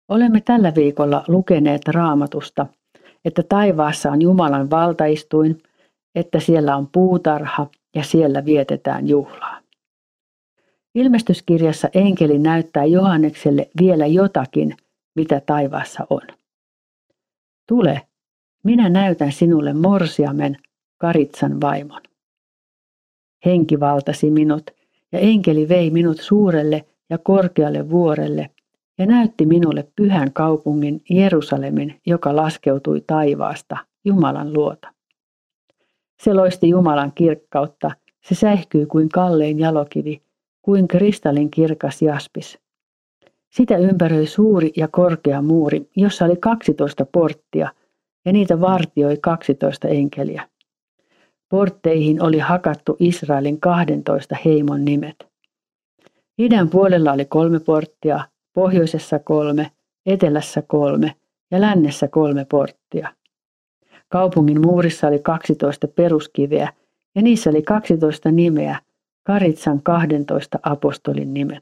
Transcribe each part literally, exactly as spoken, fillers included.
Olemme tällä viikolla lukeneet Raamatusta, että taivaassa on Jumalan valtaistuin, että siellä on puutarha ja siellä vietetään juhlaa. Ilmestyskirjassa enkeli näyttää Johannekselle vielä jotakin, mitä taivaassa on. Tule, minä näytän sinulle morsiamen, Karitsan vaimon. Henki valtasi minut ja enkeli vei minut suurelle ja korkealle vuorelle ja näytti minulle pyhän kaupungin Jerusalemin, joka laskeutui taivaasta Jumalan luota. Se loisti Jumalan kirkkautta, se säihkyi kuin kallein jalokivi, kuin kristallin kirkas jaspis. Sitä ympäröi suuri ja korkea muuri, jossa oli kaksitoista porttia, ja niitä vartioi kaksitoista enkeliä. Portteihin oli hakattu Israelin kahdentoista heimon nimet. Idän puolella oli kolme porttia, pohjoisessa kolme, etelässä kolme ja lännessä kolme porttia. Kaupungin muurissa oli kaksitoista peruskiveä ja niissä oli kaksitoista nimeä, Karitsan kahdentoista apostolin nimet.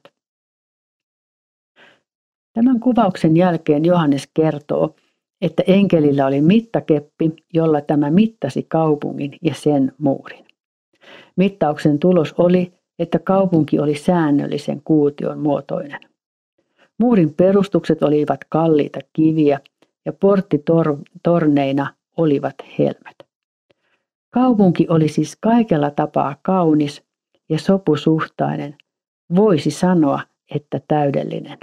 Tämän kuvauksen jälkeen Johannes kertoo, että enkelillä oli mittakeppi, jolla tämä mittasi kaupungin ja sen muurin. Mittauksen tulos oli, että kaupunki oli säännöllisen kuution muotoinen. Muurin perustukset olivat kalliita kiviä ja porttitorneina olivat helmet. Kaupunki oli siis kaikella tapaa kaunis ja sopusuhtainen, voisi sanoa, että täydellinen.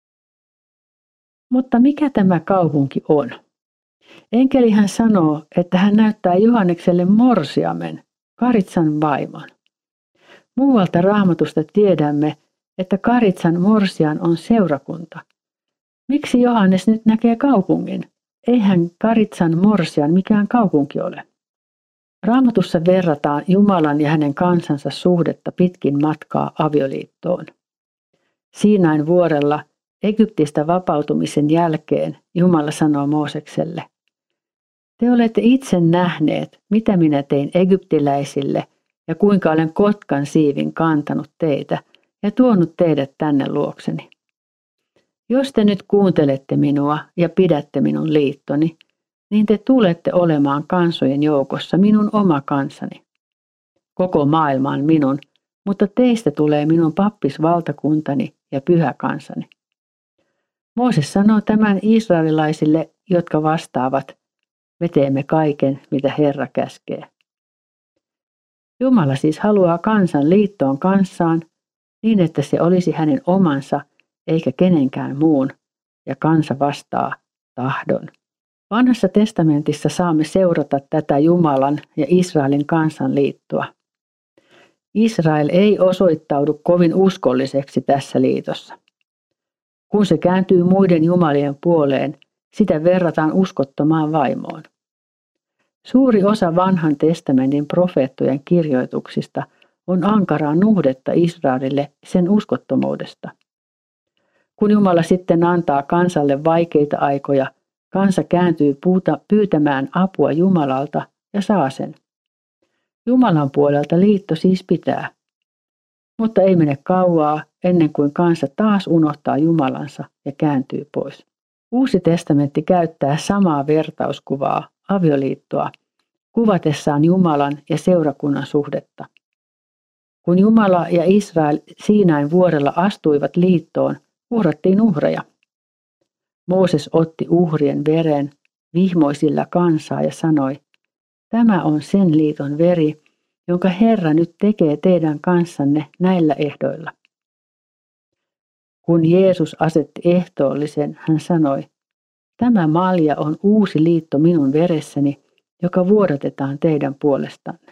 Mutta mikä tämä kaupunki on? Enkelihän sanoo, että hän näyttää Johannekselle morsiamen, Karitsan vaimon. Muualta Raamatusta tiedämme, että Karitsan morsian on seurakunta. Miksi Johannes nyt näkee kaupungin? Eihän Karitsan morsian mikään kaupunki ole. Raamatussa verrataan Jumalan ja hänen kansansa suhdetta pitkin matkaa avioliittoon. Siinain vuorella Egyptistä vapautumisen jälkeen Jumala sanoo Moosekselle: te olette itse nähneet, mitä minä tein egyptiläisille ja kuinka olen kotkan siivin kantanut teitä ja tuonut teidät tänne luokseni. Jos te nyt kuuntelette minua ja pidätte minun liittoni, niin te tulette olemaan kansojen joukossa minun oma kansani. Koko maailma on minun, mutta teistä tulee minun pappisvaltakuntani ja pyhä kansani. Mooses sanoo tämän israelilaisille, jotka vastaavat: me teemme kaiken, mitä Herra käskee. Jumala siis haluaa kansan liittoon kanssaan niin, että se olisi hänen omansa eikä kenenkään muun, ja kansa vastaa tahdon. Vanhassa testamentissa saamme seurata tätä Jumalan ja Israelin kansanliittoa. Israel ei osoittaudu kovin uskolliseksi tässä liitossa. Kun se kääntyy muiden jumalien puoleen, sitä verrataan uskottomaan vaimoon. Suuri osa vanhan testamentin profeettojen kirjoituksista on ankaraa nuhdetta Israelille sen uskottomuudesta. Kun Jumala sitten antaa kansalle vaikeita aikoja, kansa kääntyy puuta, pyytämään apua Jumalalta ja saa sen. Jumalan puolelta liitto siis pitää. Mutta ei mene kauaa ennen kuin kansa taas unohtaa Jumalansa ja kääntyy pois. Uusi testamentti käyttää samaa vertauskuvaa, avioliittoa, kuvatessaan Jumalan ja seurakunnan suhdetta. Kun Jumala ja Israel Siinain vuorella astuivat liittoon, uhrattiin uhreja. Mooses otti uhrien veren, vihmoi sillä kansaa ja sanoi: tämä on sen liiton veri, jonka Herra nyt tekee teidän kanssanne näillä ehdoilla. Kun Jeesus asetti ehtoollisen, hän sanoi: tämä malja on uusi liitto minun veressäni, joka vuodatetaan teidän puolestanne.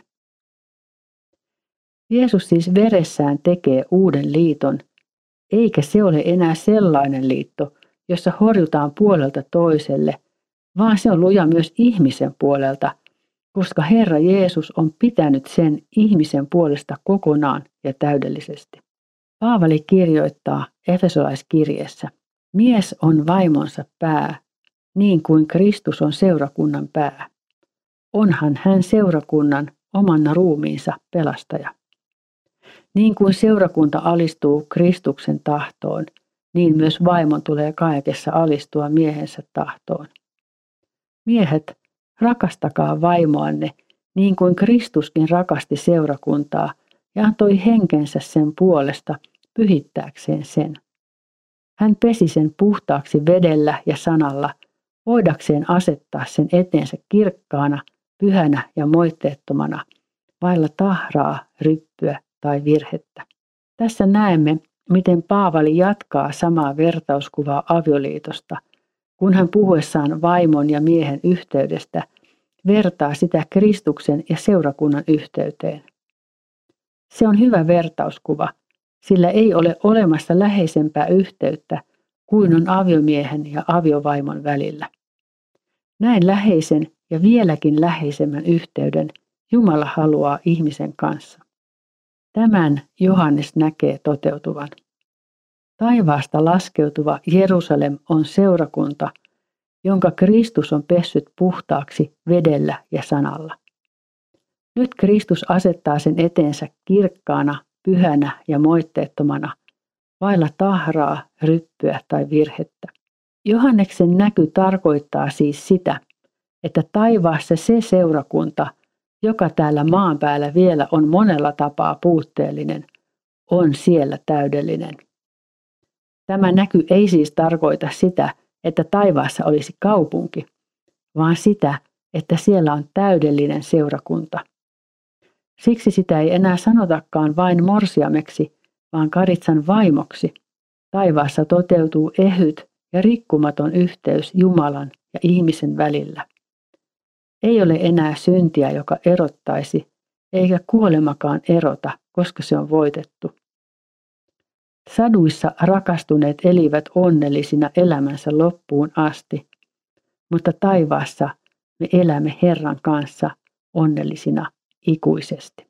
Jeesus siis veressään tekee uuden liiton, eikä se ole enää sellainen liitto, jossa horjutaan puolelta toiselle, vaan se on luja myös ihmisen puolelta, koska Herra Jeesus on pitänyt sen ihmisen puolesta kokonaan ja täydellisesti. Paavali kirjoittaa Efesolaiskirjeessä: mies on vaimonsa pää, niin kuin Kristus on seurakunnan pää. Onhan hän seurakunnan oman ruumiinsa pelastaja. Niin kuin seurakunta alistuu Kristuksen tahtoon, niin myös vaimon tulee kaikessa alistua miehensä tahtoon. Miehet, rakastakaa vaimoanne, niin kuin Kristuskin rakasti seurakuntaa ja antoi henkensä sen puolesta pyhittääkseen sen. Hän pesi sen puhtaaksi vedellä ja sanalla, voidakseen asettaa sen eteensä kirkkaana, pyhänä ja moitteettomana, vailla tahraa, ryppyä tai virhettä. Tässä näemme, miten Paavali jatkaa samaa vertauskuvaa avioliitosta, kun hän puhuessaan vaimon ja miehen yhteydestä vertaa sitä Kristuksen ja seurakunnan yhteyteen. Se on hyvä vertauskuva, sillä ei ole olemassa läheisempää yhteyttä kuin on aviomiehen ja aviovaimon välillä. Näin läheisen ja vieläkin läheisemmän yhteyden Jumala haluaa ihmisen kanssa. Tämän Johannes näkee toteutuvan. Taivaasta laskeutuva Jerusalem on seurakunta, jonka Kristus on pessyt puhtaaksi vedellä ja sanalla. Nyt Kristus asettaa sen eteensä kirkkaana, pyhänä ja moitteettomana, vailla tahraa, ryppyä tai virhettä. Johanneksen näky tarkoittaa siis sitä, että taivaassa se seurakunta, joka täällä maan päällä vielä on monella tapaa puutteellinen, on siellä täydellinen. Tämä näky ei siis tarkoita sitä, että taivaassa olisi kaupunki, vaan sitä, että siellä on täydellinen seurakunta. Siksi sitä ei enää sanotakaan vain morsiameksi, vaan Karitsan vaimoksi. Taivaassa toteutuu ehyt ja rikkumaton yhteys Jumalan ja ihmisen välillä. Ei ole enää syntiä, joka erottaisi, eikä kuolemakaan erota, koska se on voitettu. Saduissa rakastuneet elivät onnellisina elämänsä loppuun asti, mutta taivaassa me elämme Herran kanssa onnellisina ikuisesti.